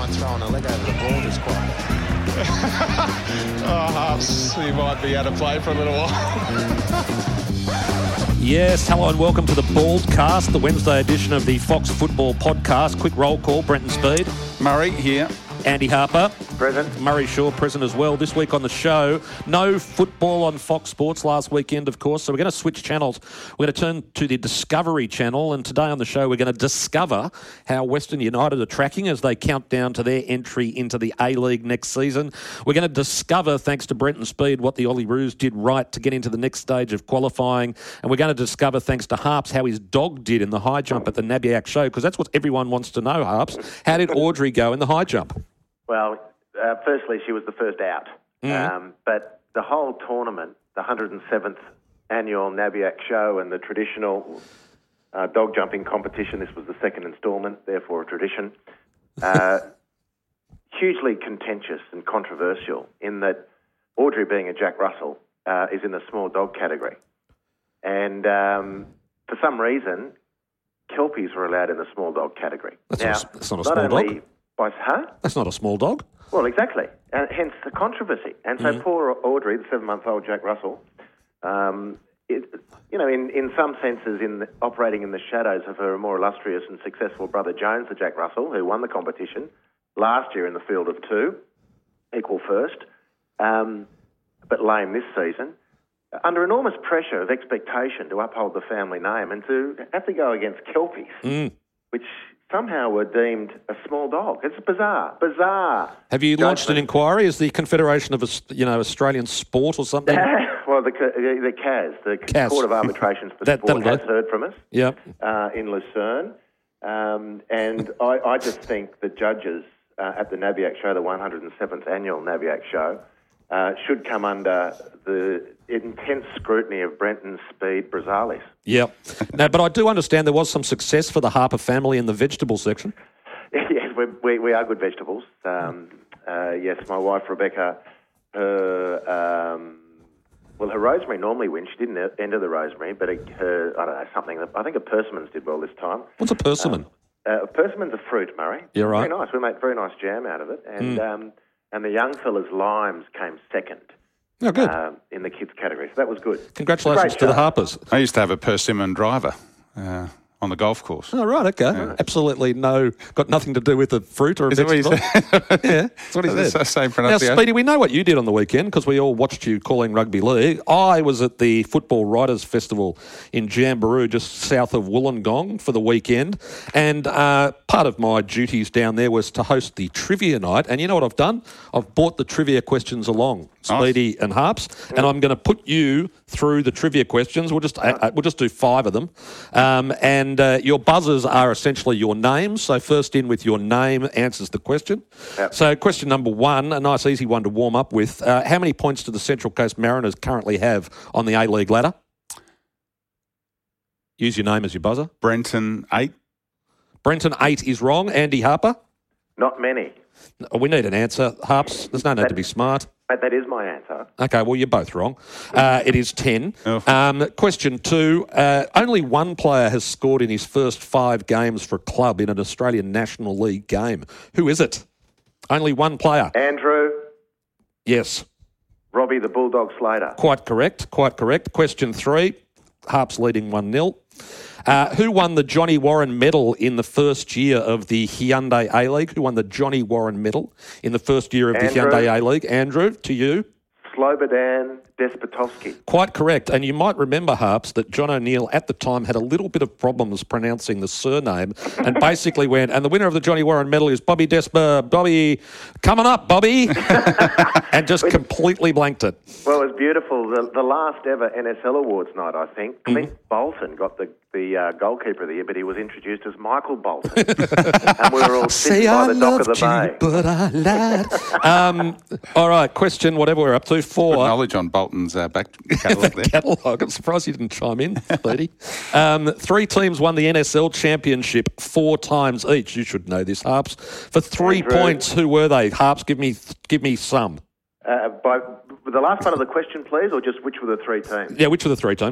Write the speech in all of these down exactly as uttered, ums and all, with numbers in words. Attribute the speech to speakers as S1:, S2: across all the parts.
S1: mind throwing a leg over the ball just quietly.
S2: Oh, Harps, he might be out of play for a little while.
S3: Yes, hello and welcome to the Baldcast, the Wednesday edition of the Fox Football Podcast. Quick roll call, Brenton Speed.
S4: Murray here.
S3: Andy Harper.
S5: Present.
S3: Murray Shaw present as well. This week on the show, no football on Fox Sports last weekend, of course, so we're going to switch channels. We're going to turn to the Discovery Channel, and today on the show we're going to discover how Western United are tracking as they count down to their entry into the A-League next season. We're going to discover, thanks to Brenton Speed, what the Olyroos did right to get into the next stage of qualifying, and we're going to discover, thanks to Harps, how his dog did in the high jump at the Nabiac show, because that's what everyone wants to know, Harps. How did Audrey go in the high jump?
S5: Well, uh, firstly, she was the first out. Mm. Um, but the whole tournament, the one hundred seventh annual Nabiac show and the traditional uh, dog jumping competition, this was the second instalment, therefore a tradition, uh, hugely contentious and controversial in that Audrey, being a Jack Russell, uh, is in the small dog category. And um, for some reason, Kelpies were allowed in the small dog category.
S3: That's,
S5: now,
S3: not, a, that's not a small not dog.
S5: By, huh?
S3: That's not a small dog.
S5: Well, exactly, and hence the controversy. And so mm-hmm. poor Audrey, the seven-month-old Jack Russell, um, it, you know, in, in some senses, in the, operating in the shadows of her more illustrious and successful brother Jones, the Jack Russell, who won the competition last year in the field of two, equal first, um, but lame this season, under enormous pressure of expectation to uphold the family name and to have to go against Kelpies, mm. which somehow were deemed a small dog. It's bizarre, bizarre.
S3: Have you launched judgment. An inquiry? Is the Confederation of, you know, Australian Sport or something?
S5: Well, the the C A S, the C A S. Court of Arbitrations for
S3: that,
S5: Sport, has heard from us.
S3: Yep.
S5: Uh, in Lucerne, um, and I, I just think the judges uh, at the Nabiac show, the one hundred seventh annual Nabiac show, uh, should come under the intense scrutiny of Brenton Speed Brazalis.
S3: Yep. Now, but I do understand there was some success for the Harper family in the vegetable section.
S5: Yes, we we, we are good vegetables. Um, uh, yes, my wife Rebecca, her um, well, her rosemary normally wins. She didn't enter the rosemary, but her I don't know something. I think a persimmons did well this time.
S3: What's a persimmon?
S5: Um, uh, a persimmon's a fruit, Murray.
S3: Yeah, right.
S5: Very nice. We make very nice jam out of it, and mm. um, and the young fella's limes came second.
S3: Oh, good.
S5: Uh, in the kids category. So that was good.
S3: Congratulations to the Harpers.
S4: I used to have a persimmon driver uh, on the golf course.
S3: Oh, right, okay. Yeah. Absolutely no, got nothing to do with the fruit or a
S4: Is
S3: vegetable. Yeah, that's what he said.
S4: It's the same
S3: now,
S4: pronunciation.
S3: Speedy, we know what you did on the weekend because we all watched you calling rugby league. I was at the Football Writers Festival in Jamboree, just south of Wollongong, for the weekend. And uh, part of my duties down there was to host the trivia night. And you know what I've done? I've brought the trivia questions along, Speedy nice. and Harps, and I'm going to put you through the trivia questions. We'll just uh, we'll just do five of them, um, and uh, your buzzers are essentially your names. So first in with your name answers the question. Yep. So question number one, a nice easy one to warm up with. Uh, how many points do the Central Coast Mariners currently have on the A-League ladder? Use your name as your buzzer.
S4: Brenton eight.
S3: Brenton eight is wrong. Andy Harper.
S5: Not many.
S3: We need an answer, Harps. There's no need
S5: that,
S3: to be smart.
S5: But that is my answer.
S3: Okay, well, you're both wrong. Uh, it is ten. Oh. Um, question two, uh, only one player has scored in his first five games for a club in an Australian National League game. Who is it? Only one player.
S5: Andrew.
S3: Yes.
S5: Robbie the Bulldog Slater.
S3: Quite correct, quite correct. Question three, Harps leading one nil. Uh, who won the Johnny Warren Medal in the first year of the Hyundai A-League? Who won the Johnny Warren Medal in the first year of
S5: Andrew.
S3: the Hyundai A-League? Andrew, to you.
S5: Slobodan Despotovsky.
S3: Quite correct. And you might remember, Harps, that John O'Neill at the time had a little bit of problems pronouncing the surname and basically went, and the winner of the Johnny Warren Medal is Bobby Despa. Bobby, coming up, Bobby. And just completely blanked it.
S5: Well, it was beautiful. The, the last ever N S L Awards night, I think, Clint mm. Bolton got the, the uh, goalkeeper of the year, but he was introduced as Michael Bolton. And we were all sitting
S3: Say
S5: by
S3: I
S5: the dock of the
S3: you,
S5: bay.
S3: But I lied. um, all right, question, whatever we're up to, four.
S4: Good knowledge on Bolton's uh, back catalogue there.
S3: Catalogue. I'm surprised you didn't chime in, Speedy. um, three teams won the N S L Championship four times each. You should know this, Harps. For three
S5: Andrew.
S3: points, who were they? Harps, give me give me some.
S5: Uh, by the last part of the question, please, or just which were the three teams?
S3: Yeah, which were the three teams?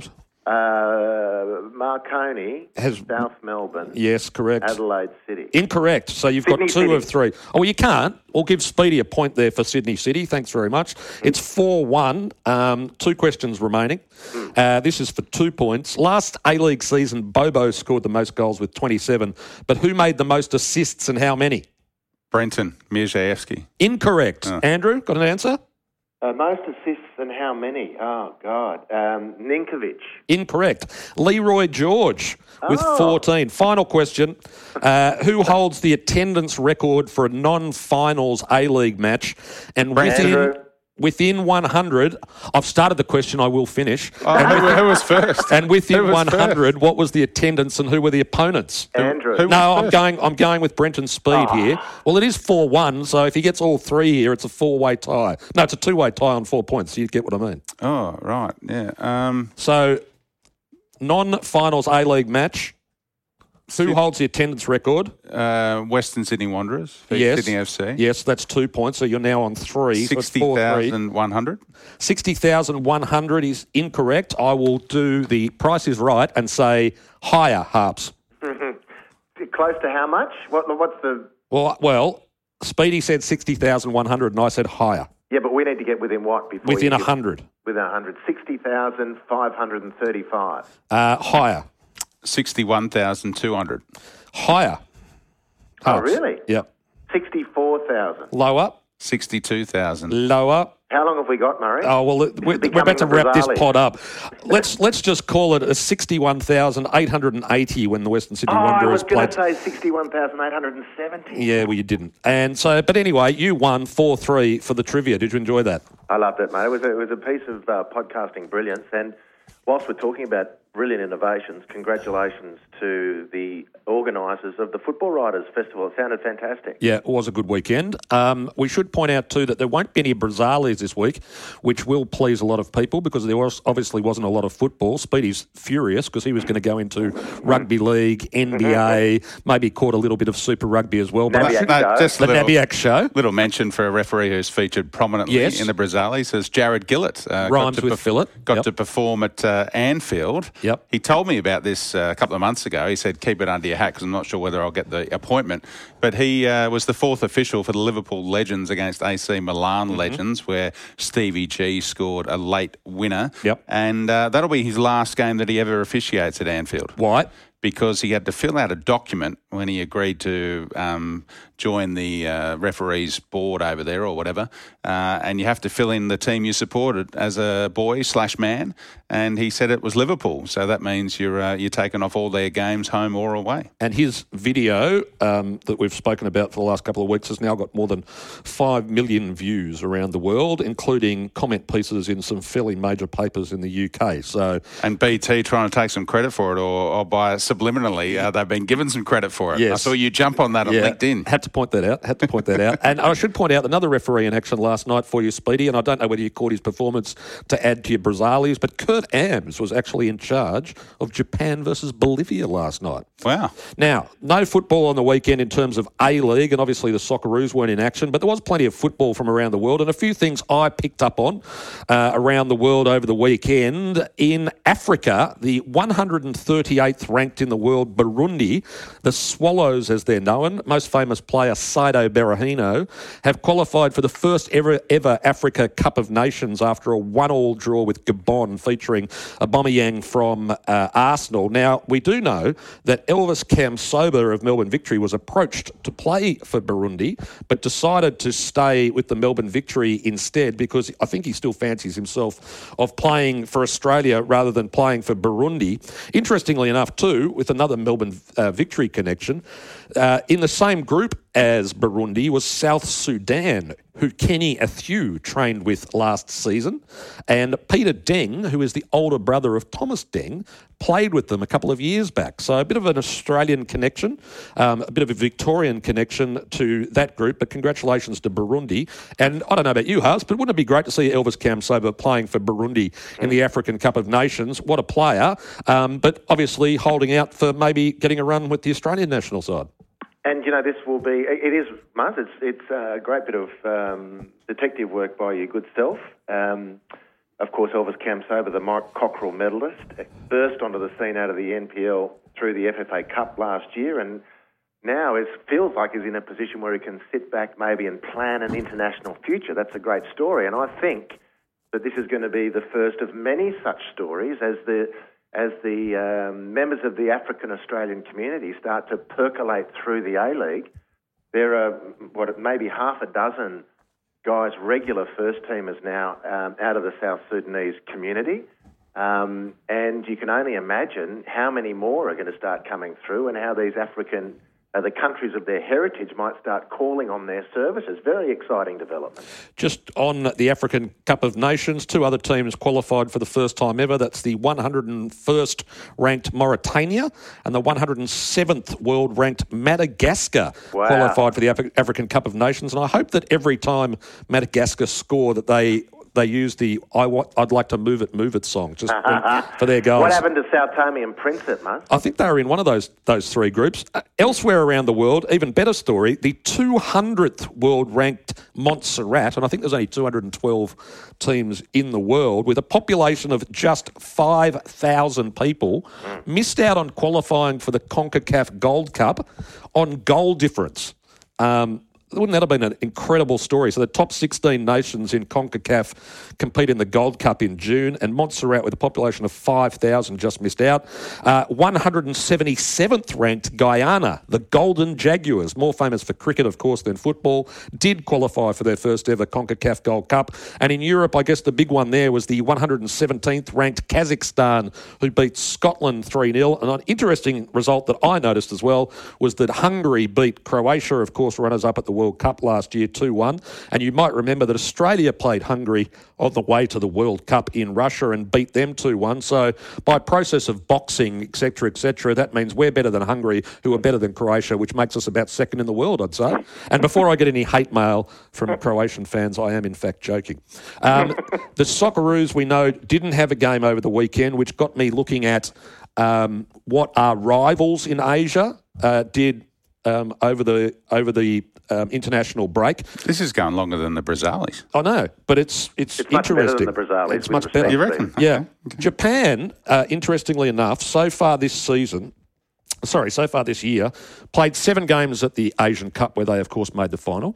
S5: Uh, Marconi,
S3: Has-
S5: South Melbourne,
S3: Yes, correct.
S5: Adelaide City.
S3: Incorrect. So you've
S5: Sydney
S3: got two
S5: City.
S3: of three. Oh, well, you can't. We'll give Speedy a point there for Sydney City. Thanks very much. It's four one. Um, two questions remaining. Uh, this is for two points. Last A-League season, Bobo scored the most goals with twenty-seven. But who made the most assists and how many?
S4: Brenton Mirzaevsky.
S3: Incorrect. Andrew, got an answer?
S5: Uh, most assists and how many? Oh, God. Um, Ninkovic.
S3: Incorrect. Leroy George with
S5: Oh.
S3: fourteen. Final question. Uh, who holds the attendance record for a non-finals A-League match? And within,
S5: Andrew.
S3: within one hundred, I've started the question, I will finish.
S4: Oh, who, who was first?
S3: And
S4: Who
S3: within
S4: was
S3: one hundred, what was the attendance and who were the opponents?
S5: Andrew.
S4: who-
S3: No, I'm
S4: first?
S3: going I'm going with Brenton Speed here. Well, it is four one, so if he gets all three here, it's a four-way tie. No, it's a two-way tie on four points. You get what I mean.
S4: Oh, right. Yeah. Um,
S3: So, non-finals A-League match. Who holds the attendance record?
S4: uh, Western Sydney Wanderers. beat
S3: Yes.
S4: Sydney F C.
S3: Yes, that's two points. So you're now on three. So it's four three.
S4: sixty thousand one hundred.
S3: sixty thousand one hundred is incorrect. I will do the price is right and say higher, Harps.
S5: Close to how much? What, what's the...
S3: Well, well, Speedy said sixty thousand one hundred and I said higher.
S5: Yeah, but we need to get within what before
S3: Within
S5: you
S3: one
S5: give-
S3: hundred.
S5: Within one hundred. sixty thousand five hundred thirty-five.
S3: Uh, higher.
S4: sixty-one thousand two hundred.
S3: Higher.
S5: Oh,
S3: Harps.
S5: really?
S3: Yep.
S5: sixty-four thousand.
S3: Lower.
S4: sixty-two thousand.
S3: Lower.
S5: How long have we got, Murray?
S3: Oh, well, we're, we're
S5: becoming
S3: about to
S5: the
S3: wrap this
S5: Brazali.
S3: pod up. Let's let's just call it a sixty-one thousand eight hundred eighty when the Western Sydney
S5: Oh, I
S3: Wanderers
S5: was going
S3: played.
S5: to say sixty-one thousand eight hundred seventy.
S3: Yeah, well, you didn't. And so, but anyway, you won four three for the trivia. Did you enjoy that?
S5: I loved it, mate. It was a, it was a piece of uh, podcasting brilliance. And whilst we're talking about brilliant innovations, congratulations to the organisers of the Football Writers Festival. It sounded fantastic.
S3: Yeah, it was a good weekend. Um, we should point out too that there won't be any Brazalis this week, which will please a lot of people because there was obviously wasn't a lot of football. Speedy's furious because he was going to go into rugby league, N B A, maybe caught a little bit of Super Rugby as well. But I
S5: Nabiac
S3: should-
S5: show.
S4: just
S3: the
S4: a little,
S3: Nabiac show.
S4: little mention for a referee who's featured prominently
S3: Yes.
S4: in the Brazalis is Jared Gillett. Uh,
S3: Rhymes
S4: got to
S3: with Phillip.
S4: Got
S3: Yep.
S4: to perform at uh, Anfield.
S3: Yep.
S4: He told me about this uh, a couple of months ago. He said, keep it under your hat because I'm not sure whether I'll get the appointment. But he uh, was the fourth official for the Liverpool Legends against A C Milan
S3: Mm-hmm.
S4: Legends, where Stevie G scored a late winner.
S3: Yep.
S4: And uh, that'll be his last game that he ever officiates at Anfield.
S3: Why?
S4: Because he had to fill out a document when he agreed to um, join the uh, referees board over there or whatever, uh, and you have to fill in the team you supported as a boy slash man, and he said it was Liverpool, so that means you're uh, you're taking off all their games, home or away.
S3: And his video um, that we've spoken about for the last couple of weeks has now got more than five million views around the world, including comment pieces in some fairly major papers in the U K. So,
S4: And B T trying to take some credit for it, or, or by subliminally, uh, they've been given some credit for it.
S3: Yes.
S4: I saw you jump on that on LinkedIn.
S3: Had to point that out. Had to point that out. And I should point out another referee in action last night for you, Speedy, and I don't know whether you caught his performance to add to your Brazalis, but Kurt Ams was actually in charge of Japan versus Bolivia last night.
S4: Wow.
S3: Now, no football on the weekend in terms of A-League, and obviously the Socceroos weren't in action, but there was plenty of football from around the world, and a few things I picked up on uh, around the world over the weekend. In Africa, the one hundred thirty-eighth ranked in the world, Burundi, the Swallows as they're known, most famous player Saido Berahino, have qualified for the first ever ever Africa Cup of Nations after a one-all draw with Gabon featuring Aubameyang from uh, Arsenal. Now, we do know that Elvis Kamsoba of Melbourne Victory was approached to play for Burundi, but decided to stay with the Melbourne Victory instead because I think he still fancies himself of playing for Australia rather than playing for Burundi. Interestingly enough, too, with another Melbourne uh, Victory connection, uh, in the same group as Burundi was South Sudan, who Kenny Athew trained with last season, and Peter Deng, who is the older brother of Thomas Deng, played with them a couple of years back. So a bit of an Australian connection, um, a bit of a Victorian connection to that group, but congratulations to Burundi. And I don't know about you, Hars, but wouldn't it be great to see Elvis Kamsoba playing for Burundi in the African Cup of Nations? What a player, um, but obviously holding out for maybe getting a run with the Australian national side.
S5: And, you know, this will be, it is, Muzz, it's, it's a great bit of um, detective work by your good self. Um, of course, Elvis Kamsoba, the Mike Cockerell medalist, burst onto the scene out of the N P L through the F F A Cup last year, and now it feels like he's in a position where he can sit back maybe and plan an international future. That's a great story, and I think that this is going to be the first of many such stories as the as the um, members of the African Australian community start to percolate through the A-League. There are, what, maybe half a dozen guys, regular first teamers now, um, out of the South Sudanese community. Um, and you can only imagine how many more are going to start coming through and how these African, uh, the countries of their heritage might start calling on their services. Very exciting development.
S3: Just on the African Cup of Nations, two other teams qualified for the first time ever. That's the one hundred first ranked Mauritania and the one hundred seventh world ranked Madagascar
S5: Wow.
S3: qualified for the Af- African Cup of Nations. And I hope that every time Madagascar score that they they use the I want, I'd like to move it, move it song just for, for their goals.
S5: What happened to Sao Tome and Principe, mate?
S3: I think they were in one of those those three groups. Uh, elsewhere around the world, even better story, the two hundredth world-ranked Montserrat, and I think there's only two hundred twelve teams in the world, with a population of just five thousand people, mm. missed out on qualifying for the CONCACAF Gold Cup on goal difference. Um, Wouldn't that have been an incredible story? So the top sixteen nations in CONCACAF compete in the Gold Cup in June, and Montserrat, with a population of five thousand, just missed out. Uh, one hundred seventy-seventh ranked Guyana, the Golden Jaguars, more famous for cricket, of course, than football, did qualify for their first ever CONCACAF Gold Cup. And in Europe, I guess the big one there was the one hundred seventeenth ranked Kazakhstan, who beat Scotland three nil. And an interesting result that I noticed as well was that Hungary beat Croatia, of course, runners-up at the World Cup last year, two one. And you might remember that Australia played Hungary on the way to the World Cup in Russia and beat them two one. So by process of boxing, et cetera, et cetera, that means we're better than Hungary, who are better than Croatia, which makes us about second in the world, I'd say. And before I get any hate mail from Croatian fans, I am in fact joking. Um, the Socceroos, we know, didn't have a game over the weekend, which got me looking at um, what our rivals in Asia uh, did um, over the over the Um, international break.
S4: This is going longer than the Brazilians.
S3: I know, but it's it's,
S5: It's much
S3: interesting.
S5: better than the Brazilians.
S3: It's much better.
S4: You reckon?
S3: Yeah. Japan, uh, interestingly enough, so far this season, sorry, so far this year, played seven games at the Asian Cup, where they, of course, made the final.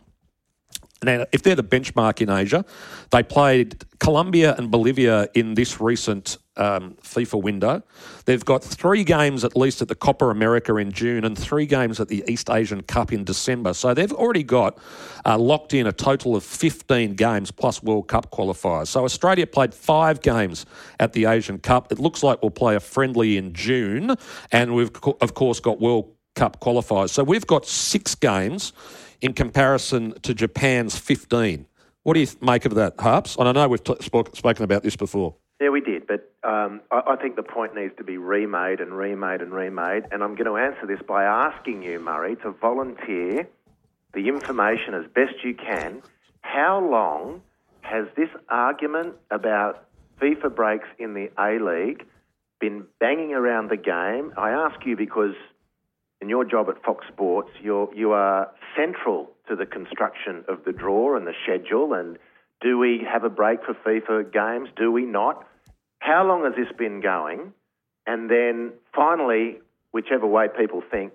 S3: Now, if they're the benchmark in Asia, they played Colombia and Bolivia in this recent um, FIFA window. They've got three games at least at the Copa America in June and three games at the East Asian Cup in December. So they've already got uh, locked in a total of fifteen games plus World Cup qualifiers. So Australia played five games at the Asian Cup. It looks like we'll play a friendly in June, and we've, of course, got World Cup qualifiers. So we've got six games in comparison to Japan's fifteen. What do you make of that, Harps? And I know we've t- spoke, spoken about this before.
S5: Yeah, we did, but um, I, I think the point needs to be remade and remade and remade, and I'm going to answer this by asking you, Murray, to volunteer the information as best you can. How long has this argument about FIFA breaks in the A-League been banging around the game? I ask you because in your job at Fox Sports, you're, you are central to the construction of the draw and the schedule, and do we have a break for FIFA games? Do we not? How long has this been going? And then finally, whichever way people think,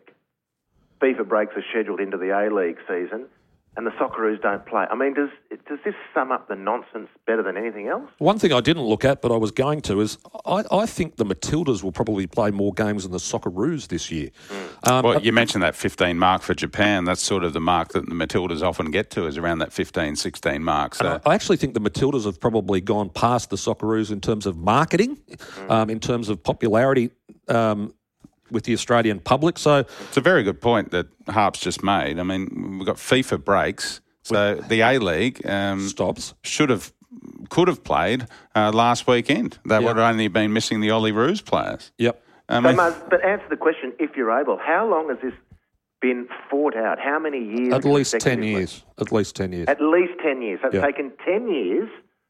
S5: FIFA breaks are scheduled into the A-League season and the Socceroos don't play. I mean, does does this sum up the nonsense better than anything else?
S3: One thing I didn't look at, but I was going to, is I, I think the Matildas will probably play more games than the Socceroos this year. Mm. Um,
S4: well, you mentioned that fifteen mark for Japan. That's sort of the mark that the Matildas often get to, is around that fifteen, sixteen mark. So
S3: I actually think the Matildas have probably gone past the Socceroos in terms of marketing, mm. um, in terms of popularity um, with the Australian public. So
S4: it's a very good point that Harps just made. I mean, we've got FIFA breaks, so the A-League um,
S3: stops.
S4: Should have, could have played uh, last weekend. They
S3: Yep.
S4: would have only been missing the Ollie Roos players.
S3: Yep.
S4: I
S5: So,
S4: mean,
S5: Mars, but answer the question, if you're able, how long has this been fought out? How many years?
S3: At least ten
S5: consecutively?
S3: years. At least ten years.
S5: At least ten years. So it's
S3: Yeah.
S5: taken ten years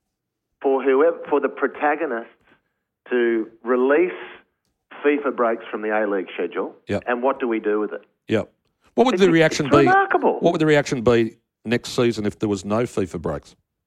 S5: for whoever, for the protagonists to release FIFA breaks from the A-League schedule.
S3: Yep.
S5: And what do we do with it?
S3: Yep. What would
S5: It's-
S3: the reaction
S5: it's
S3: be?
S5: remarkable.
S3: What would the reaction be next season if there was no FIFA breaks?
S5: Well,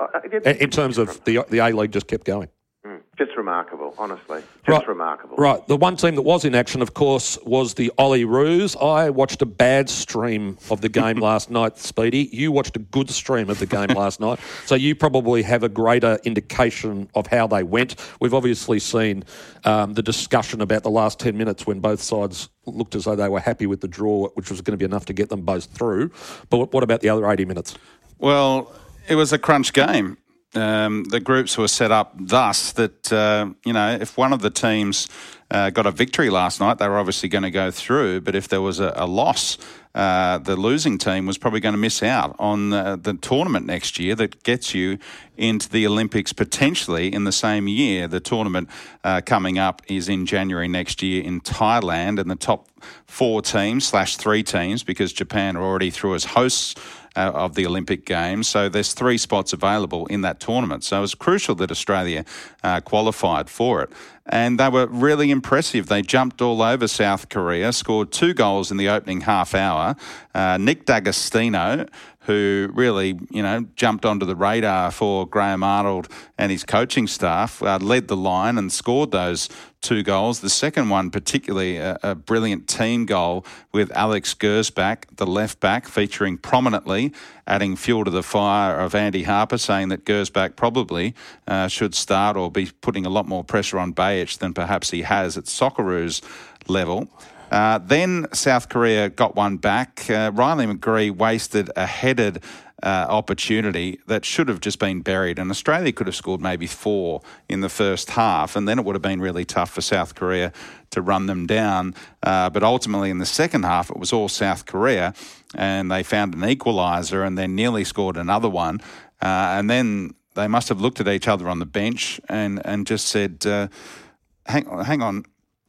S5: I, I get,
S3: In in terms of the the A-League just kept going.
S5: Mm, just remarkable, honestly. Just
S3: Right.
S5: remarkable.
S3: Right. The one team that was in action, of course, was the Olyroos. I watched a bad stream of the game last night, Speedy. You watched a good stream of the game last night. So you probably have a greater indication of how they went. We've obviously seen um, the discussion about the last ten minutes when both sides looked as though they were happy with the draw, which was going to be enough to get them both through. But what about the other eighty minutes?
S4: Well, it was a crunch game. Um, the groups were set up thus that, uh, you know, if one of the teams uh, got a victory last night, they were obviously going to go through. But if there was a, a loss, uh, the losing team was probably going to miss out on uh, the tournament next year that gets you into the Olympics potentially in the same year. The tournament uh, coming up is in January next year in Thailand, and the top four teams slash three teams, because Japan are already through as hosts Uh, of the Olympic Games. So there's three spots available in that tournament. So it was crucial that Australia uh, qualified for it. And they were really impressive. They jumped all over South Korea, scored two goals in the opening half hour. Uh, Nick D'Agostino, who really, you know, jumped onto the radar for Graham Arnold and his coaching staff, uh, led the line and scored those two goals. The second one, particularly a, a brilliant team goal with Alex Gersbach, the left back, featuring prominently, adding fuel to the fire of Andy Harper, saying that Gersbach probably uh, should start or be putting a lot more pressure on Bajic than perhaps he has at Socceroos level. Uh, then South Korea got one back. Uh, Riley McGree wasted a headed uh, opportunity that should have just been buried, and Australia could have scored maybe four in the first half, and then it would have been really tough for South Korea to run them down. Uh, but ultimately in the second half, it was all South Korea, and they found an equaliser and then nearly scored another one. Uh, and then they must have looked at each other on the bench and, and just said, uh, hang, hang on,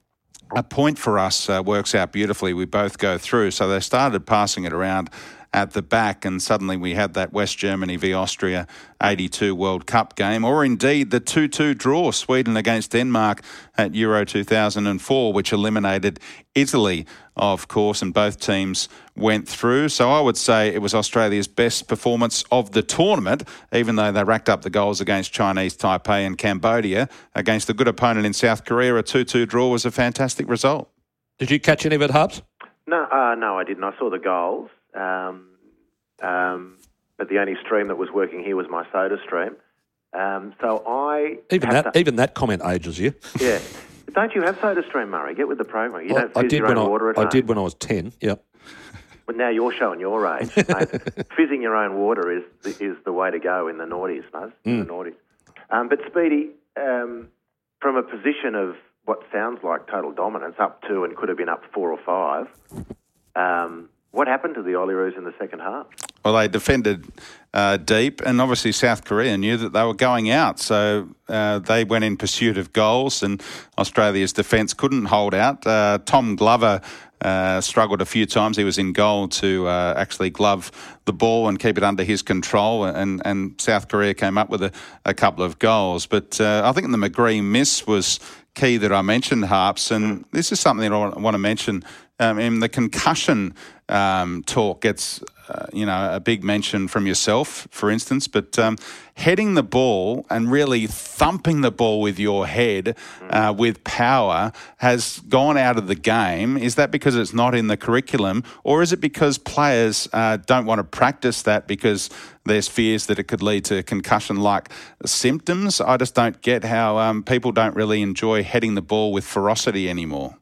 S4: a point for us uh, works out beautifully. We both go through. So they started passing it around at the back, and suddenly we had that West Germany v Austria eighty-two World Cup game, or indeed the two two draw, Sweden against Denmark at Euro two thousand four, which eliminated Italy, of course, and both teams went through. So I would say it was Australia's best performance of the tournament, even though they racked up the goals against Chinese Taipei and Cambodia. Against a good opponent in South Korea, a two two draw was a fantastic result.
S3: Did you catch any of it, Hubs?
S5: No, uh, no, I didn't. I saw the goals. Um, um, but the only stream that was working here was my soda stream. Um, so I
S3: even that
S5: to,
S3: even that comment ages you.
S5: Yeah, don't you have soda stream, Murray? Get with the program. You
S3: well,
S5: don't fizz
S3: I did
S5: your
S3: when
S5: own
S3: I,
S5: water at
S3: I
S5: home.
S3: did when I was ten. Yep.
S5: But now you're showing your age. Mate. Fizzing your own water is the, is the way to go in the noughties, mate.
S3: Mm.
S5: The noughties. Um, but Speedy, um, from a position of what sounds like total dominance, up two and could have been up four or five. Um, What happened to the Olyroos in the second half?
S4: Well, they defended uh, deep, and obviously South Korea knew that they were going out, so uh, they went in pursuit of goals, and Australia's defence couldn't hold out. Uh, Tom Glover uh, struggled a few times. He was in goal to uh, actually glove the ball and keep it under his control, and, and South Korea came up with a, a couple of goals. But uh, I think the McGree miss was key that I mentioned, Harps, and this is something that I want to mention. Um, in the concussion um, talk gets, uh, you know, a big mention from yourself, for instance, but um, heading the ball and really thumping the ball with your head uh, with power has gone out of the game. Is that because it's not in the curriculum, or is it because players uh, don't want to practice that because there's fears that it could lead to concussion-like symptoms? I just don't get how um, people don't really enjoy heading the ball with ferocity anymore.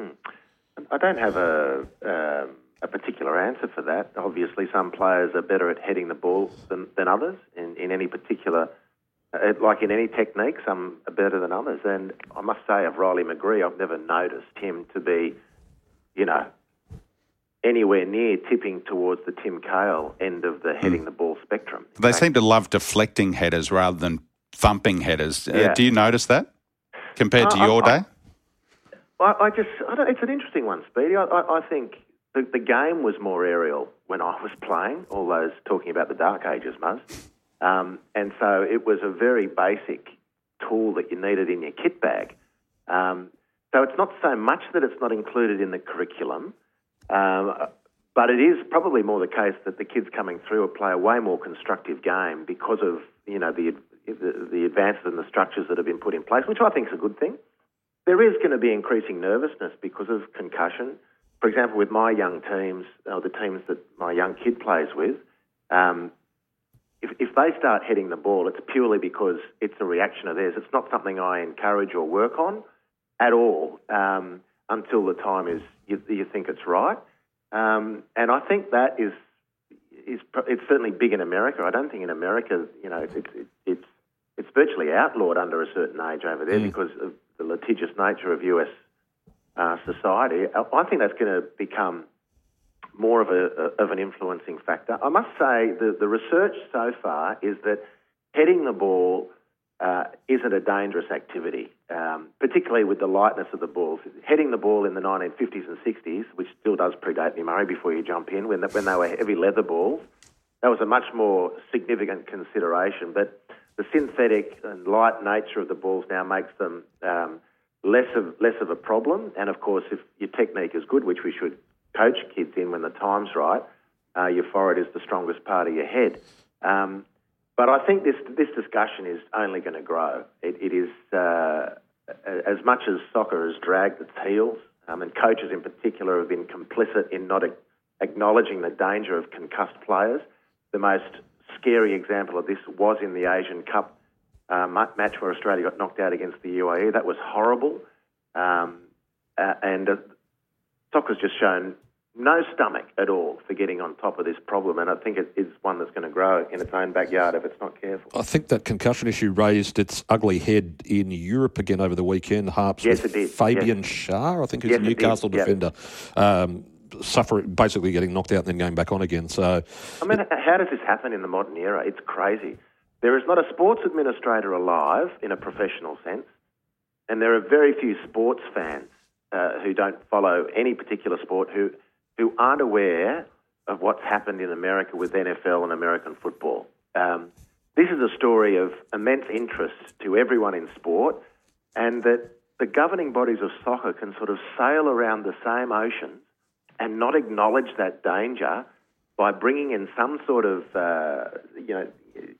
S5: I don't have a um, a particular answer for that. Obviously, some players are better at heading the ball than, than others in, in any particular, uh, like in any technique, some are better than others. And I must say of Riley McGree, I've never noticed him to be, you know, anywhere near tipping towards the Tim Cahill end of the heading mm. the ball spectrum.
S4: They okay. seem to love deflecting headers rather than thumping headers.
S5: Yeah.
S4: Uh, do you notice that compared to uh, your
S5: I,
S4: day?
S5: I, I just, I don't, it's an interesting one, Speedy. I, I, I think the, the game was more aerial when I was playing, all those talking about the dark ages, most. Um, and so it was a very basic tool that you needed in your kit bag. Um, so it's not so much that it's not included in the curriculum, um, but it is probably more the case that the kids coming through play a way more constructive game because of, you know, the the, the advances and the structures that have been put in place, which I think is a good thing. There is going to be increasing nervousness because of concussion. For example, with my young teams, or the teams that my young kid plays with, um, if, if they start hitting the ball, it's purely because it's a reaction of theirs. It's not something I encourage or work on at all um, until the time is you, you think it's right. Um, and I think that is is it's certainly big in America. I don't think in America, you know, it's it, it's it's virtually outlawed under a certain age over there mm. because of the litigious nature of U S uh, society. I think that's going to become more of a of an influencing factor. I must say the, the research so far is that heading the ball uh, isn't a dangerous activity, um, particularly with the lightness of the balls. Heading the ball in the nineteen fifties and sixties, which still does predate me, Murray, before you jump in, when, the, when they were heavy leather balls, that was a much more significant consideration. But the synthetic and light nature of the balls now makes them um, less of less of a problem. And, of course, if your technique is good, which we should coach kids in when the time's right, uh, your forehead is the strongest part of your head. Um, but I think this this discussion is only going to grow. It, it is, uh, as much as soccer has dragged its heels, um, and coaches in particular have been complicit in not a- acknowledging the danger of concussed players. The most scary example of this was in the Asian Cup uh, match where Australia got knocked out against the U A E. That was horrible. Um, uh, and uh, soccer's just shown no stomach at all for getting on top of this problem, and I think it is one that's going to grow in its own backyard if it's not careful.
S3: I think that concussion issue raised its ugly head in Europe again over the weekend. Harps
S5: yes,
S3: with
S5: it did.
S3: Fabian
S5: yes.
S3: Schär, I think, who's
S5: yes,
S3: a Newcastle
S5: yep.
S3: defender, um, suffer basically getting knocked out and then going back on again. So,
S5: I mean, how does this happen in the modern era? It's crazy. There is not a sports administrator alive in a professional sense, and there are very few sports fans uh, who don't follow any particular sport who who aren't aware of what's happened in America with N F L and American football. Um, this is a story of immense interest to everyone in sport, and that the governing bodies of soccer can sort of sail around the same oceans and not acknowledge that danger by bringing in some sort of, uh, you know,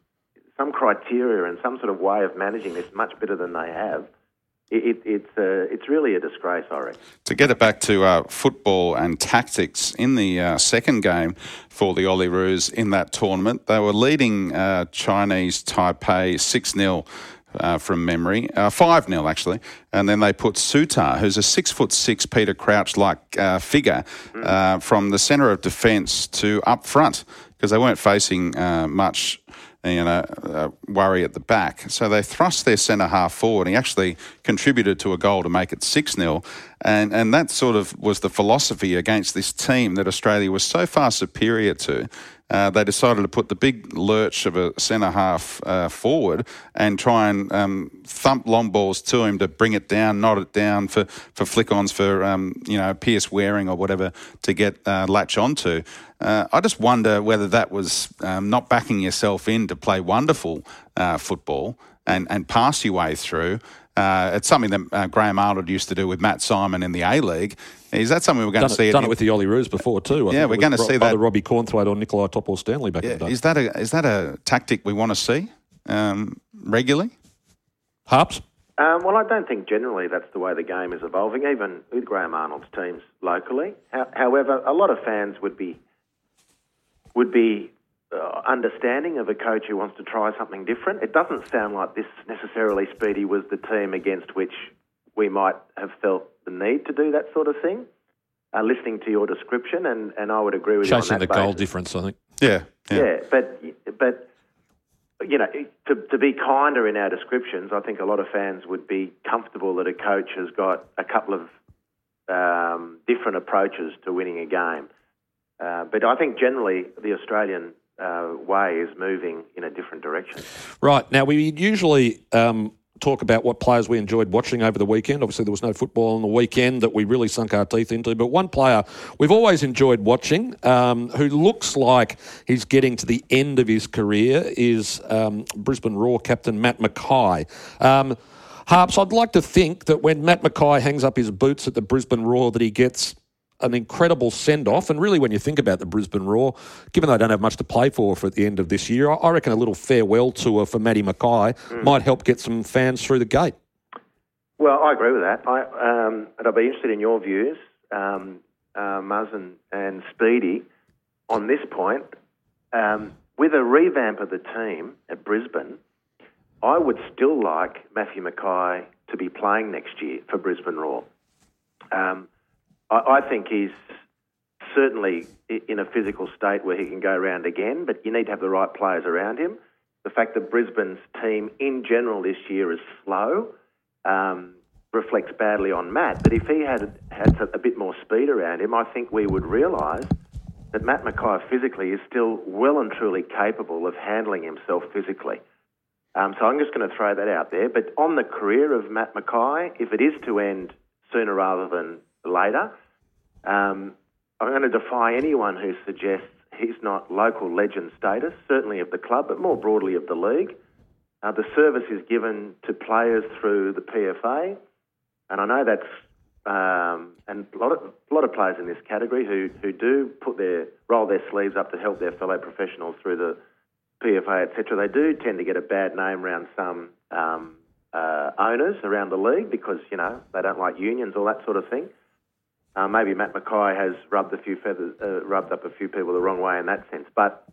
S5: some criteria and some sort of way of managing this much better than they have. It, it, it's uh, it's really a disgrace, I reckon.
S4: To get it back to uh, football and tactics, in the uh, second game for the Olyroos in that tournament, they were leading uh, Chinese Taipei six nil uh, from memory, uh, five nil actually, and then they put Sutar, who's a six foot six Peter Crouch-like uh, figure, mm. uh, from the centre of defence to up front, because they weren't facing uh, much you know, uh, worry at the back. So they thrust their centre half forward. He actually contributed to a goal to make it six nil. And, and that sort of was the philosophy against this team that Australia was so far superior to. Uh, they decided to put the big lurch of a centre half uh, forward and try and um, thump long balls to him to bring it down, knot it down for, for flick-ons for, um, you know, Pierce Waring or whatever to get uh, latch onto. Uh, I just wonder whether that was um, not backing yourself in to play wonderful uh, football and, and pass your way through. Uh, it's something that uh, Graham Arnold used to do with Matt Simon in the A-League. Is that something we're going
S3: done
S4: to see?
S3: It, done
S4: in,
S3: it with the Olyroos before too. I
S4: yeah, we're going to see that.
S3: Either Robbie Cornthwaite or Nikolai Topor-Stanley back
S4: yeah,
S3: in the day.
S4: Is that a is that a tactic we want to see um, regularly?
S3: Harps?
S5: Um, well, I don't think generally that's the way the game is evolving, even with Graham Arnold's teams locally. How, however, a lot of fans would be would be uh, understanding of a coach who wants to try something different. It doesn't sound like this necessarily, Speedy, was the team against which we might have felt the need to do that sort of thing, uh, listening to your description, and, and I would agree with
S3: Chasing
S5: you on that
S3: the goal
S5: basis.
S3: difference, I think.
S4: Yeah, yeah.
S5: Yeah, but, but you know, to, to be kinder in our descriptions, I think a lot of fans would be comfortable that a coach has got a couple of um, different approaches to winning a game. Uh, but I think generally the Australian uh, way is moving in a different direction.
S3: Right. Now, we usually um, talk about what players we enjoyed watching over the weekend. Obviously, there was no football on the weekend that we really sunk our teeth into, but one player we've always enjoyed watching, um, who looks like he's getting to the end of his career, is um, Brisbane Roar captain Matt Mackay. Um, Harps, I'd like to think that when Matt Mackay hangs up his boots at the Brisbane Roar that he gets an incredible send-off. And really, when you think about the Brisbane Roar, given they don't have much to play for for at the end of this year, I, I reckon a little farewell tour for Matty Mackay mm. might help get some fans through the gate.
S5: Well, I agree with that. I, um, and I'd be interested in your views, um, uh, Muzz and, and Speedy, on this point. Um, with a revamp of the team at Brisbane, I would still like Matthew Mackay to be playing next year for Brisbane Roar. Um, I, I think he's certainly in a physical state where he can go around again, but you need to have the right players around him. The fact that Brisbane's team in general this year is slow um, reflects badly on Matt. But if he had had a bit more speed around him, I think we would realise that Matt Mackay physically is still well and truly capable of handling himself physically. Um, so I'm just going to throw that out there. But on the career of Matt Mackay, if it is to end sooner rather than later, um, I'm going to defy anyone who suggests he's not local legend status, certainly of the club, but more broadly of the league. Uh, the service is given to players through the P F A, and I know that's um, and a lot of a lot of players in this category who who do put their roll their sleeves up to help their fellow professionals through the P F A, et cetera. They do tend to get a bad name around some um, uh, owners around the league because you know they don't like unions, all that sort of thing. Uh, maybe Matt Mackay has rubbed a few feathers, uh, rubbed up a few people the wrong way in that sense, but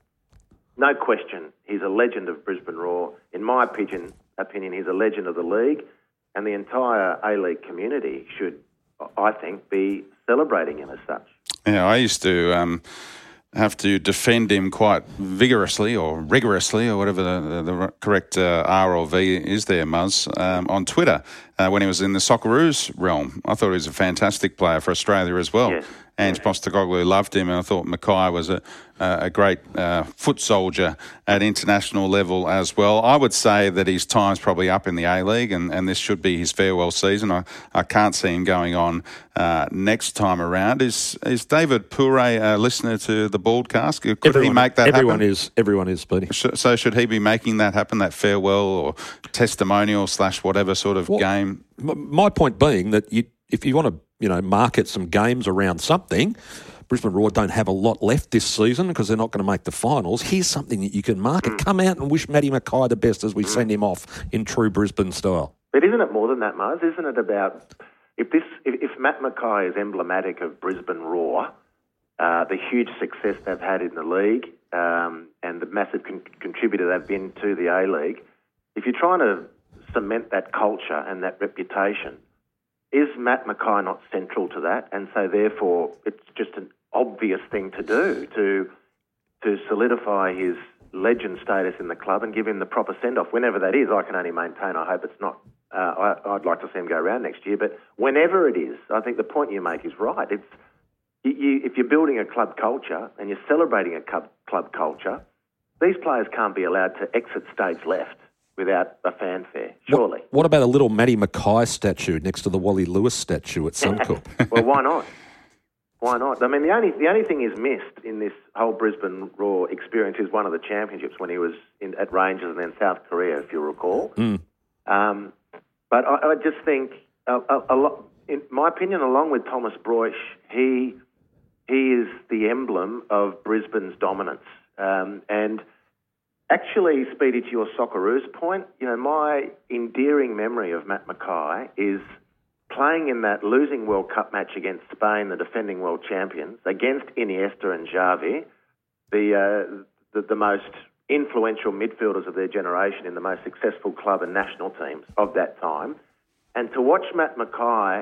S5: no question, he's a legend of Brisbane Roar. In my opinion, opinion, he's a legend of the league, and the entire A-League community should, I think, be celebrating him as such.
S4: Yeah, I used to um, have to defend him quite vigorously or rigorously or whatever the, the, the correct uh, R or V is there, Muzz, um, on Twitter uh, when he was in the Socceroos realm. I thought he was a fantastic player for Australia as well.
S5: Yes.
S4: Ange Postecoglou loved him, and I thought Mackay was a, a great uh, foot soldier at international level as well. I would say that his time's probably up in the A-League, and, and this should be his farewell season. I, I can't see him going on uh, next time around. Is is David Pure a listener to the broadcast? Could
S3: everyone,
S4: he make that
S3: everyone
S4: happen?
S3: Is, everyone is, Speedy.
S4: So should he be making that happen, that farewell or testimonial slash whatever sort of
S3: well,
S4: game?
S3: My point being that you, if you want to you know, market some games around something. Brisbane Roar don't have a lot left this season because they're not going to make the finals. Here's something that you can market. Mm. Come out and wish Matty Mackay the best as we mm. send him off in true Brisbane style.
S5: But isn't it more than that, Muzz? Isn't it about if this if, if Matt Mackay is emblematic of Brisbane Roar, uh, the huge success they've had in the league um, and the massive con- contributor they've been to the A-League, if you're trying to cement that culture and that reputation, is Matt Mackay not central to that? And so therefore it's just an obvious thing to do to to solidify his legend status in the club and give him the proper send-off. Whenever that is, I can only maintain, I hope it's not, uh, I, I'd like to see him go around next year, but whenever it is, I think the point you make is right. It's you, you, if you're building a club culture and you're celebrating a club, club culture, these players can't be allowed to exit stage left without a fanfare, surely.
S3: What, what about a little Matty Mackay statue next to the Wally Lewis statue at Suncorp?
S5: Well, why not? Why not? I mean, the only the only thing he's missed in this whole Brisbane Roar experience is one of the championships when he was in, at Rangers and then South Korea, if you recall.
S3: Mm.
S5: Um, but I, I just think, a, a, a lot, in my opinion, along with Thomas Broich, he he is the emblem of Brisbane's dominance. Um, and actually, Speedy, to your Socceroos point, you know, my endearing memory of Matt Mackay is playing in that losing World Cup match against Spain, the defending world champions, against Iniesta and Xavi, the, uh, the the most influential midfielders of their generation in the most successful club and national teams of that time. And to watch Matt Mackay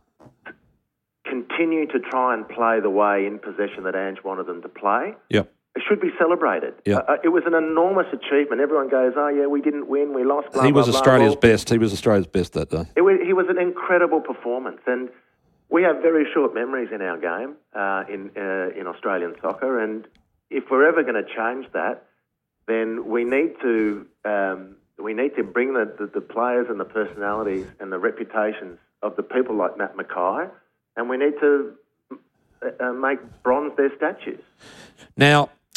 S5: continue to try and play the way in possession that Ange wanted them to play,
S3: yep.
S5: it should be celebrated.
S3: Yep.
S5: Uh, it was an enormous achievement. Everyone goes, oh, yeah, we didn't win, we lost, blah,
S3: He was
S5: blah,
S3: Australia's
S5: blah.
S3: best. He was Australia's best that day.
S5: It was, he was an incredible performance. And we have very short memories in our game, uh, in uh, in Australian soccer. And if we're ever going to change that, then we need to um, we need to bring the, the, the players and the personalities and the reputations of the people like Matt Mackay, and we need to uh, make bronze their statues.
S3: Now,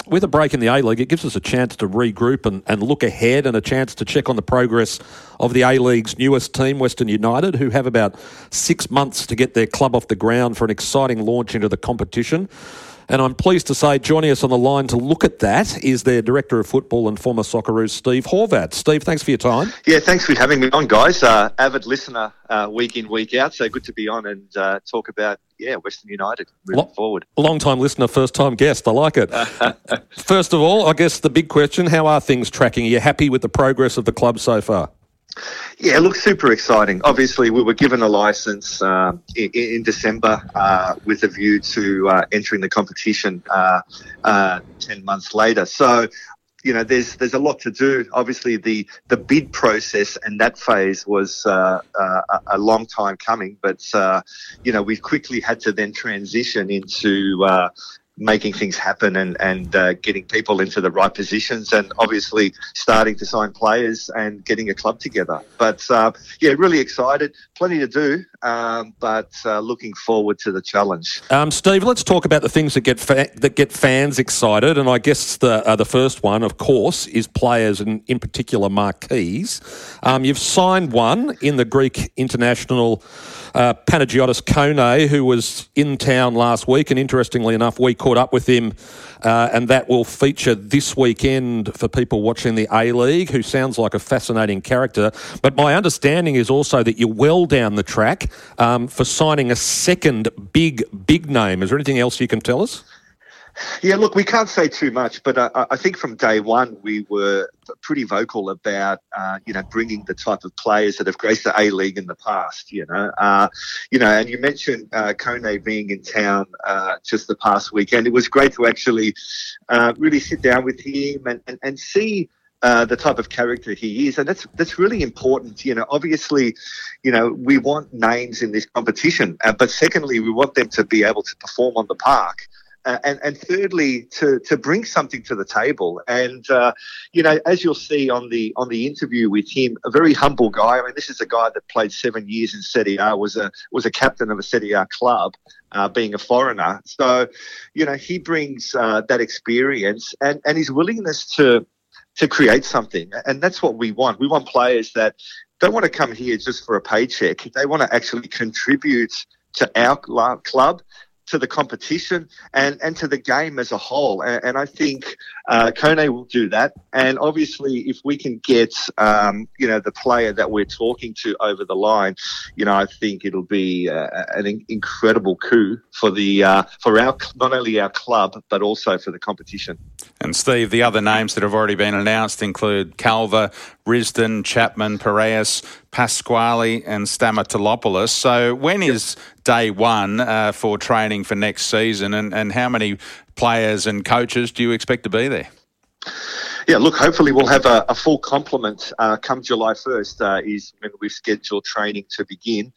S3: with a break in the A-League, it gives us a chance to regroup and, and look ahead and a chance to check on the progress of the A-League's newest team, Western United, who have about six months to get their club off the ground for an exciting launch into the competition. And I'm pleased to say joining us on the line to look at that is their Director of Football and former Socceroos, Steve Horvat. Steve, thanks for your time.
S6: Yeah, thanks for having me on, guys. Uh, avid listener uh, week in, week out, so good to be on and uh, talk about, yeah, Western United moving Lo- forward.
S3: Long-time listener, first-time guest. I like it. First of all, I guess the big question, how are things tracking? Are you happy with the progress of the club so far?
S6: Yeah, look, super exciting. Obviously, we were given a licence uh, in, in December uh, with a view to uh, entering the competition uh, uh, ten months later. So, you know, there's there's a lot to do. Obviously, the, the bid process and that phase was uh, uh, a long time coming, but, uh, you know, we've quickly had to then transition into uh, making things happen and, and uh, getting people into the right positions and obviously starting to sign players and getting a club together. But, uh, yeah, really excited. Plenty to do, um, but uh, looking forward to the challenge.
S3: Um, Steve, let's talk about the things that get fa- that get fans excited. And I guess the uh, the first one, of course, is players and in particular marquees. Um, you've signed one in the Greek international uh, Panagiotis Kone, who was in town last week. And interestingly enough, we caught up with him uh, and that will feature this weekend for people watching the A-League, who sounds like a fascinating character. But my understanding is also that you're well down the track um, for signing a second big, big name. Is there anything else you can tell us?
S6: Yeah, look, we can't say too much, but uh, I think from day one we were pretty vocal about, uh, you know, bringing the type of players that have graced the A-League in the past, you know. Uh, you know, and you mentioned uh, Kone being in town uh, just the past weekend. It was great to actually uh, really sit down with him and, and, and see Uh, the type of character he is. And that's that's really important. You know, obviously, you know, we want names in this competition, uh, but secondly, we want them to be able to perform on the park. Uh, and, and thirdly, to, to bring something to the table. And, uh, you know, as you'll see on the on the interview with him, a very humble guy. I mean, this is a guy that played seven years in Serie A, was a, was a captain of a Serie A club, uh, being a foreigner. So, you know, he brings uh, that experience and, and his willingness to to create something. And that's what we want. We want players that don't want to come here just for a paycheck. They want to actually contribute to our club, to the competition and, and to the game as a whole. And, and I think uh, Kone will do that. And obviously, if we can get, um, you know, the player that we're talking to over the line, you know, I think it'll be uh, an in- incredible coup for the uh, for our not only our club, but also for the competition.
S4: And Steve, the other names that have already been announced include Calva, Risdon, Chapman, Piraeus, Pasquale and Stamatolopoulos. So when is day one uh, for training for next season and, and how many players and coaches do you expect to be there?
S6: Yeah, look, hopefully we'll have a, a full complement uh, come July first uh, is when we've scheduled training to begin.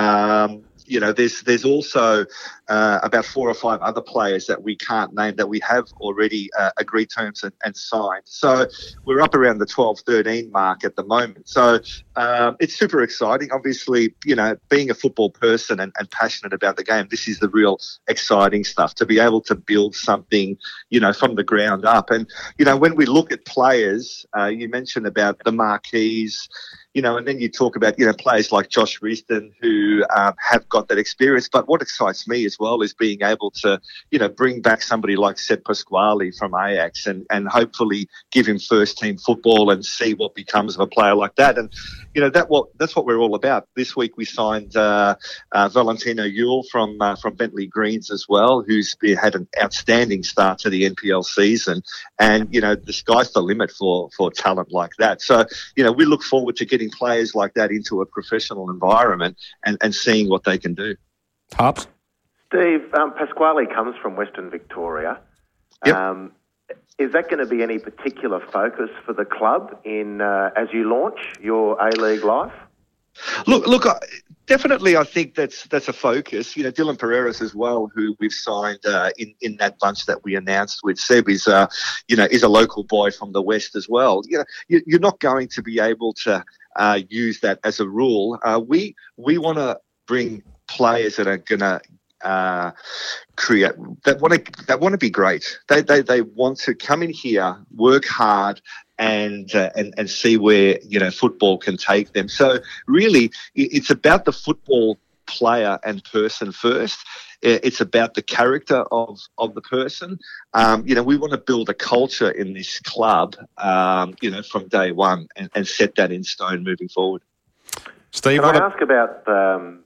S6: Um, you know, there's there's also uh, about four or five other players that we can't name that we have already uh, agreed terms and, and signed. So we're up around the twelve, thirteen mark at the moment. So um, it's super exciting. Obviously, you know, being a football person and, and passionate about the game, this is the real exciting stuff, to be able to build something, you know, from the ground up. And, you know, when we look at players, uh, you mentioned about the marquees, you know, and then you talk about, you know, players like Josh Risdon who um, have got that experience. But what excites me as well is being able to, you know, bring back somebody like Seb Pasquale from Ajax and, and hopefully give him first team football and see what becomes of a player like that. And, you know, that what that's what we're all about. This week we signed uh, uh, Valentino Yule from uh, from Bentley Greens as well, who's been, had an outstanding start to the N P L season. And, you know, the sky's the limit for, for talent like that. So, you know, we look forward to getting players like that into a professional environment and, and seeing what they can do.
S3: Harps?
S5: Steve, um, Pasquale comes from Western Victoria.
S6: Yep.
S5: Um, is that going to be any particular focus for the club in uh, as you launch your A-League life?
S6: Look, look, I, definitely I think that's that's a focus. You know, Dylan Pereiras as well, who we've signed uh, in, in that bunch that we announced with Seb, is, uh, you know, is a local boy from the West as well. You know, you, you're not going to be able to uh, use that as a rule. Uh, we we want to bring players that are going to uh, create that want to that want to be great. They they they want to come in here, work hard, and uh, and and see where you know football can take them. So really, it's about the football player and person first. It's about the character of, of the person. Um, you know, we want to build a culture in this club, um, you know, from day one and, and set that in stone moving forward.
S4: Steve,
S5: Can
S4: what
S5: I
S4: a-
S5: ask about um,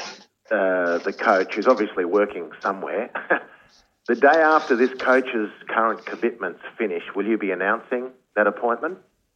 S5: uh, the coach who's obviously working somewhere? The day after this coach's current commitments finish, will you be announcing that appointment?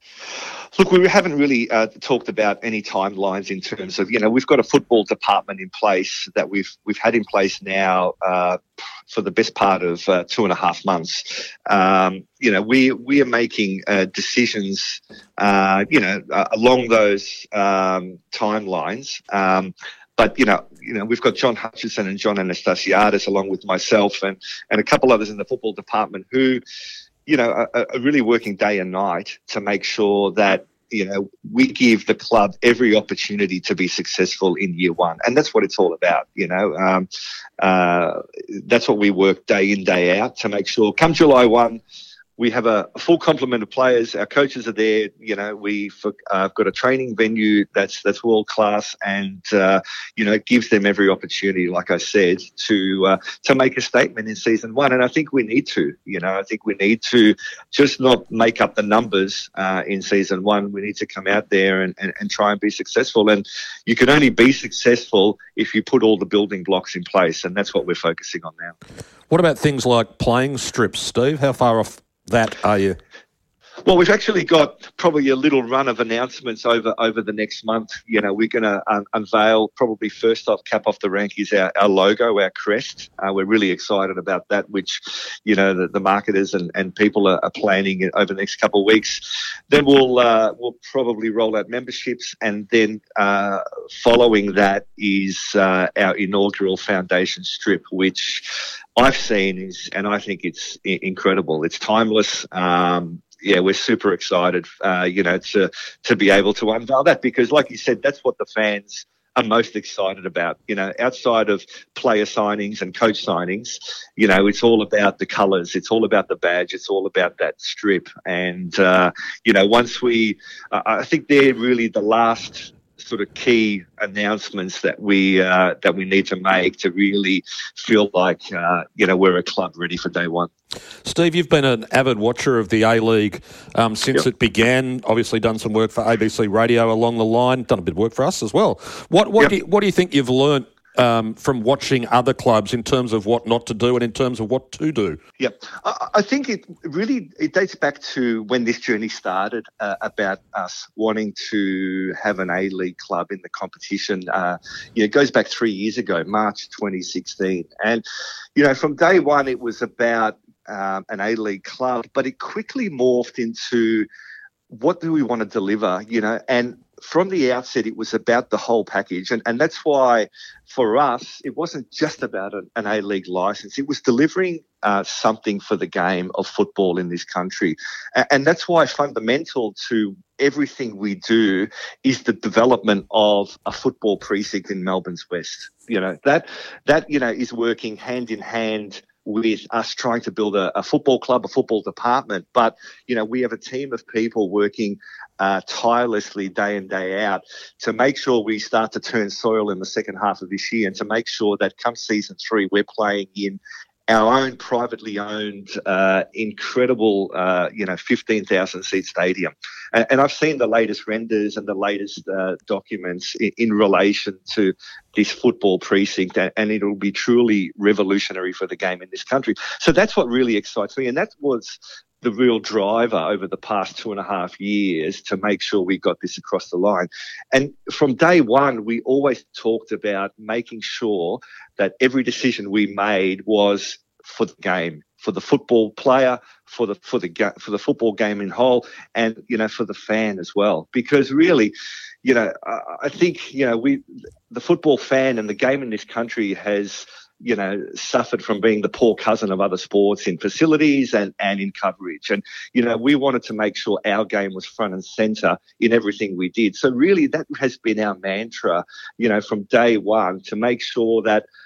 S6: Look, we haven't really uh, talked about any timelines in terms of, you know, we've got a football department in place that we've we've had in place now uh, for the best part of uh, two and a half months. Um, you know, we we are making uh, decisions, uh, you know, uh, along those um, timelines. Um, But, you know, you know, we've got John Hutchison and John Anastasiadis along with myself and, and a couple others in the football department who, you know, are, are really working day and night to make sure that, you know, we give the club every opportunity to be successful in year one. And that's what it's all about, you know. Um, uh, that's what we work day in, day out to make sure come July first, we have a, a full complement of players. Our coaches are there. You know, we've uh, got a training venue that's that's world class, and uh, you know, it gives them every opportunity, like I said, to uh, to make a statement in season one. And I think we need to. You know, I think we need to just not make up the numbers uh, in season one. We need to come out there and, and, and try and be successful. And you can only be successful if you put all the building blocks in place, and that's what we're focusing on now.
S3: What about things like playing strips, Steve? How far off that are you?
S6: Well, we've actually got probably a little run of announcements over, over the next month. You know, we're going to um, unveil probably first off, cap off the rank is our, our logo, our crest. Uh, we're really excited about that, which, you know, the, the marketers and, and people are, are planning over the next couple of weeks. Then we'll uh, we'll probably roll out memberships, and then uh, following that is uh, our inaugural foundation strip, which I've seen is, and I think it's incredible. It's timeless. Um, yeah, we're super excited, uh, you know, to to be able to unveil that because, like you said, that's what the fans are most excited about. You know, outside of player signings and coach signings, you know, it's all about the colours, it's all about the badge, it's all about that strip. And uh, you know, once we, uh, I think they're really the last sort of key announcements that we uh, that we need to make to really feel like uh, you know we're a club ready for day one.
S3: Steve, you've been an avid watcher of the A-League um, since
S6: Yep.
S3: it began. Obviously, done some work for A B C Radio along the line. Done a bit of work for us as well. What what
S6: Yep.
S3: do you, what do you think you've learnt um, from watching other clubs in terms of what not to do and in terms of what to do?
S6: Yeah, I, I think it really it dates back to when this journey started uh, about us wanting to have an A-League club in the competition. Uh, yeah, it goes back three years ago, March twenty sixteen, and you know from day one it was about um, an A-League club, but it quickly morphed into what do we want to deliver, you know, and from the outset, it was about the whole package. And, and that's why, for us, it wasn't just about an, an A-League license. It was delivering uh, something for the game of football in this country. And, and that's why fundamental to everything we do is the development of a football precinct in Melbourne's West. You know, that, that you know, is working hand in hand with us trying to build a, a football club, a football department. But, you know, we have a team of people working uh, tirelessly day in, day out to make sure we start to turn soil in the second half of this year and to make sure that come season three, we're playing in our own privately owned, uh, incredible, uh, you know, fifteen thousand seat stadium. And, and I've seen the latest renders and the latest uh, documents in, in relation to this football precinct, and, and it'll be truly revolutionary for the game in this country. So that's what really excites me. And that was the real driver over the past two and a half years to make sure we got this across the line. And from day one, we always talked about making sure that every decision we made was for the game, for the football player, for the for the ga- for the football game in whole, and you know for the fan as well. Because really, you know, I, I think you know we the football fan and the game in this country has, you know, suffered from being the poor cousin of other sports in facilities and, and in coverage. And, you know, we wanted to make sure our game was front and centre in everything we did. So really that has been our mantra, you know, from day one, to make sure that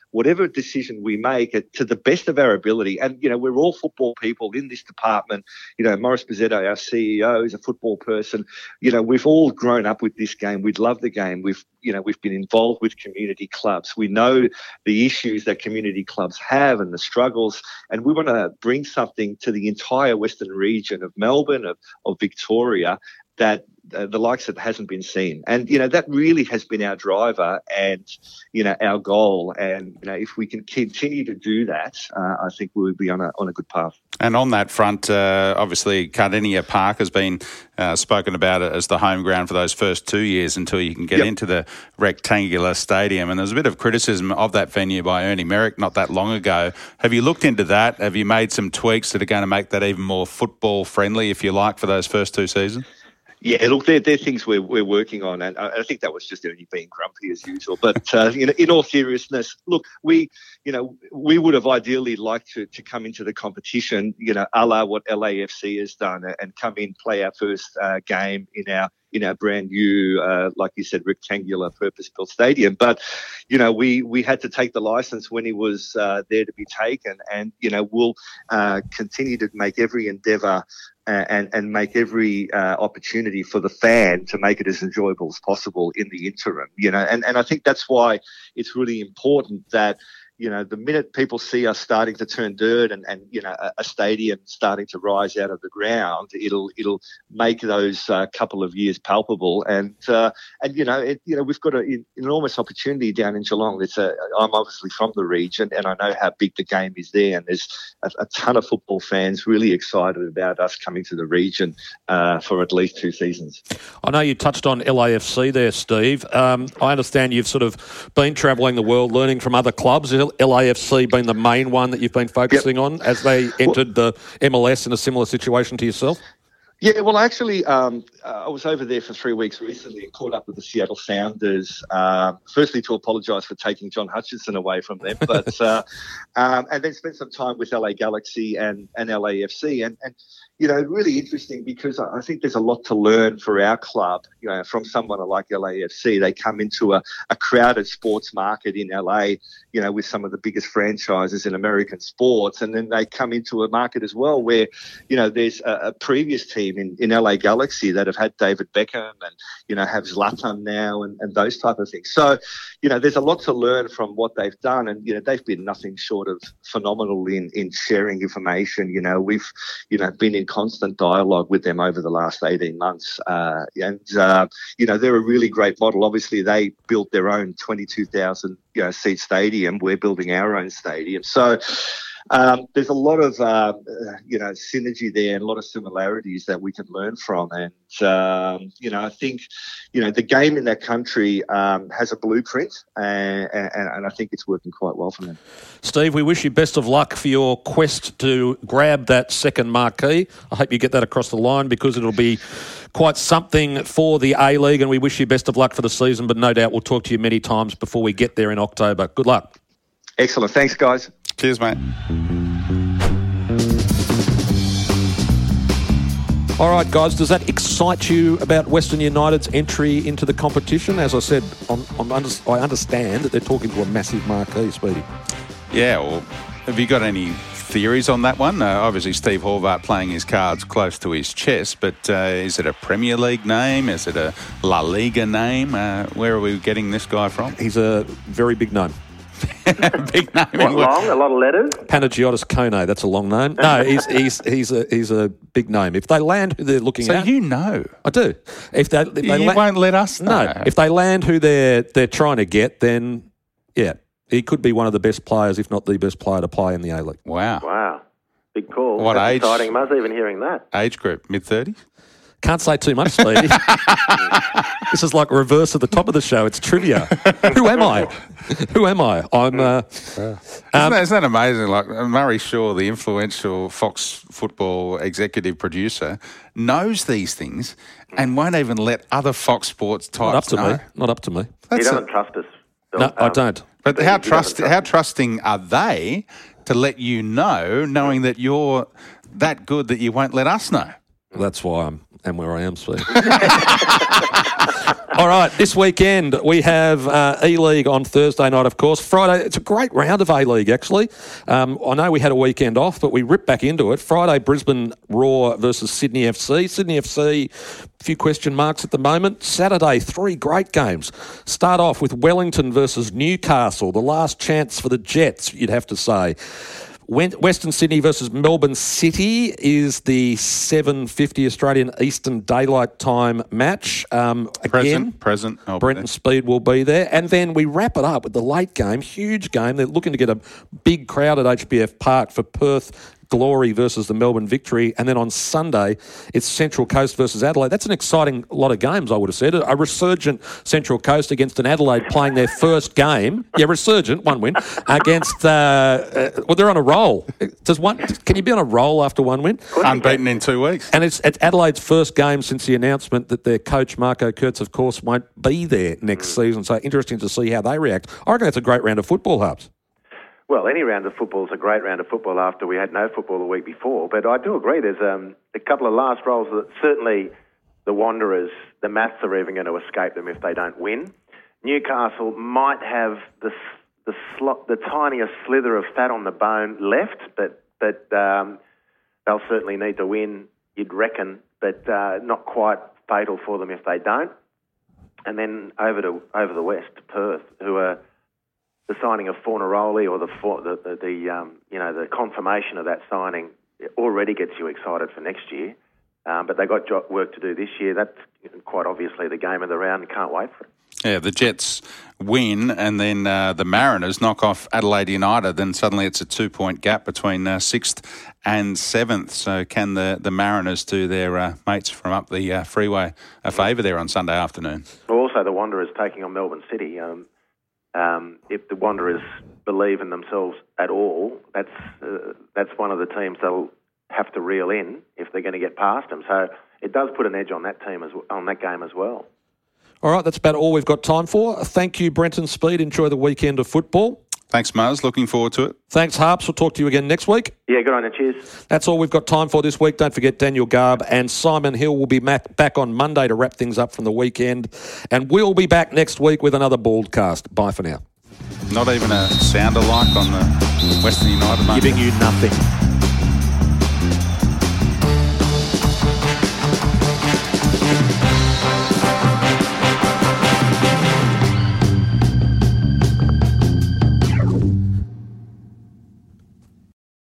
S6: whatever decision we make, it to the best of our ability. And, you know, we're all football people in this department. You know, Morris Bizzetto, our C E O, is a football person. You know, we've all grown up with this game. We love the game. We've, you know, we've been involved with community clubs. We know the issues that community clubs have and the struggles. And we want to bring something to the entire Western region of Melbourne, of, of Victoria, that uh, the likes of hasn't been seen. And, you know, that really has been our driver and, you know, our goal. And, you know, if we can continue to do that, uh, I think we'll be on a on a good path.
S4: And on that front, uh, obviously, Cardinia Park has been uh, spoken about as the home ground for those first two years until you can get yep. into the rectangular stadium. And there's a bit of criticism of that venue by Ernie Merrick not that long ago. Have you looked into that? Have you made some tweaks that are going to make that even more football friendly, if you like, for those first two seasons?
S6: Yeah, look, they're, they're things we're, we're working on, and I, I think that was just Ernie being grumpy as usual. But uh, you know, in all seriousness, look, we, you know, we would have ideally liked to, to come into the competition, you know, a la what L A F C has done, and come in, play our first uh, game in our in our brand new, uh, like you said, rectangular purpose-built stadium. But, you know, we, we had to take the license when he was uh, there to be taken, and, you know, we'll uh, continue to make every endeavour and, and make every uh, opportunity for the fan to make it as enjoyable as possible in the interim, you know. And, and I think that's why it's really important that, you know, the minute people see us starting to turn dirt and, and you know, a, a stadium starting to rise out of the ground, it'll it'll make those uh, couple of years palpable. And uh, and you know, it, you know, we've got a, an enormous opportunity down in Geelong. It's a, I'm obviously from the region, and I know how big the game is there. And there's a, a ton of football fans really excited about us coming to the region uh, for at least two seasons.
S3: I know you touched on L A F C there, Steve. Um, I understand you've sort of been travelling the world, learning from other clubs. L A F C being the main one that you've been focusing yep. on as they entered the M L S in a similar situation to yourself?
S6: Yeah, well, actually, um, uh, I was over there for three weeks recently and caught up with the Seattle Sounders, uh, firstly to apologise for taking John Hutchinson away from them, but uh, um, and then spent some time with L A Galaxy and, and L A F C. And, and, you know, really interesting because I think there's a lot to learn for our club, you know, from someone like L A F C. They come into a, a crowded sports market in L A, you know, with some of the biggest franchises in American sports. And then they come into a market as well where, you know, there's a, a previous team In, in L A Galaxy that have had David Beckham and, you know, have Zlatan now and, and those type of things. So, you know, there's a lot to learn from what they've done. And, you know, they've been nothing short of phenomenal in, in sharing information. You know, we've, you know, been in constant dialogue with them over the last eighteen months. Uh, and, uh, you know, they're a really great model. Obviously, they built their own twenty-two thousand, you know, seat stadium. We're building our own stadium. So, Um, there's a lot of, uh, you know, synergy there and a lot of similarities that we can learn from. And, um, you know, I think, you know, the game in that country um, has a blueprint and, and, and I think it's working quite well for them.
S3: Steve, we wish you best of luck for your quest to grab that second marquee. I hope you get that across the line because it'll be quite something for the A-League, and we wish you best of luck for the season, but no doubt we'll talk to you many times before we get there in October. Good luck.
S6: Excellent. Thanks, guys.
S4: Cheers, mate.
S3: All right, guys, does that excite you about Western United's entry into the competition? As I said, I'm, I'm under, I understand that they're talking to a massive marquee, Speedy.
S4: Yeah, well, have you got any theories on that one? Uh, obviously, Steve Horvath playing his cards close to his chest, but uh, is it a Premier League name? Is it a La Liga name? Uh, where are we getting this guy from?
S3: He's a very big name.
S4: Big name.
S5: What, long? A lot of letters?
S3: Panagiotis Kone, that's a long name. No, he's he's he's a he's a big name. If they land who they're looking
S4: so
S3: at,
S4: so you know,
S3: I do. If they, if they
S4: you
S3: la-
S4: won't let us know.
S3: No, if they land who they're they're trying to get, then yeah, he could be one of the best players, if not the best player to play in the A-League.
S4: Wow,
S5: wow, big call.
S4: What
S5: That's
S4: age?
S5: Exciting. I was even hearing that.
S4: Age group, mid thirties.
S3: Can't say too much, Speedy. This is like reverse at the top of the show. It's trivia. Who am I? Who am I? I'm. Uh,
S4: isn't, that, isn't that amazing? Like Murray Shaw, the influential Fox Football executive producer, knows these things and won't even let other Fox Sports types
S3: not up to
S4: know.
S3: me. Not up to me.
S5: That's he doesn't
S4: a,
S5: trust us. Bill.
S3: No,
S5: um,
S3: I don't.
S4: But how trust how trusting are they to let you know, knowing that you're that good that you won't let us know?
S3: That's why I'm And where I am, Steve. All right, this weekend we have uh, E-League on Thursday night, of course. Friday, it's a great round of A-League, actually. Um, I know we had a weekend off, but we ripped back into it. Friday, Brisbane Roar versus Sydney F C. Sydney F C, a few question marks at the moment. Saturday, three great games. Start off with Wellington versus Newcastle, the last chance for the Jets, you'd have to say. Western Sydney versus Melbourne City is the seven fifty Australian Eastern Daylight Time match. Um, again,
S4: present, present. I'll
S3: Brenton Speed will be there. And then we wrap it up with the late game, huge game. They're looking to get a big crowd at H B F Park for Perth Glory versus the Melbourne Victory. And then on Sunday, it's Central Coast versus Adelaide. That's an exciting lot of games, I would have said. A resurgent Central Coast against an Adelaide playing their first game. Yeah, resurgent, one win, against, uh, uh, well, they're on a roll. Does one? Can you be on a roll after one win?
S4: Unbeaten in two weeks.
S3: And it's, it's Adelaide's first game since the announcement that their coach, Marco Kurtz, of course, won't be there next mm. season. So interesting to see how they react. I reckon that's a great round of football, Hubs.
S5: Well, any round of football is a great round of football after we had no football the week before. But I do agree there's um, a couple of last rolls that certainly the Wanderers, the maths are even going to escape them if they don't win. Newcastle might have the the, slot, the tiniest slither of fat on the bone left, but but um, they'll certainly need to win, you'd reckon, but uh, not quite fatal for them if they don't. And then over to over the west, to Perth, who are the signing of Fornaroli or the the, the, the um, you know the confirmation of that signing already gets you excited for next year. Um, but they got job, work to do this year. That's quite obviously the game of the round. Can't wait for it.
S4: Yeah, the Jets win, and then uh, the Mariners knock off Adelaide United. Then suddenly it's a two-point gap between uh, sixth and seventh. So can the, the Mariners do their uh, mates from up the uh, freeway a favour there on Sunday afternoon?
S5: Also, the Wanderers taking on Melbourne City. Um, Um, if the Wanderers believe in themselves at all, that's uh, that's one of the teams they'll have to reel in if they're going to get past them. So it does put an edge on that team as on that game as well.
S3: All right, that's about all we've got time for. Thank you, Brenton Speed. Enjoy the weekend of football.
S4: Thanks, Muzz. Looking forward to it.
S3: Thanks, Harps. We'll talk to you again next week.
S5: Yeah, good on you. Cheers.
S3: That's all we've got time for this week. Don't forget Daniel Garb and Simon Hill will be back on Monday to wrap things up from the weekend. And we'll be back next week with another Baldcast. Bye for now.
S4: Not even a sound alike on the Western United.
S3: Giving you nothing.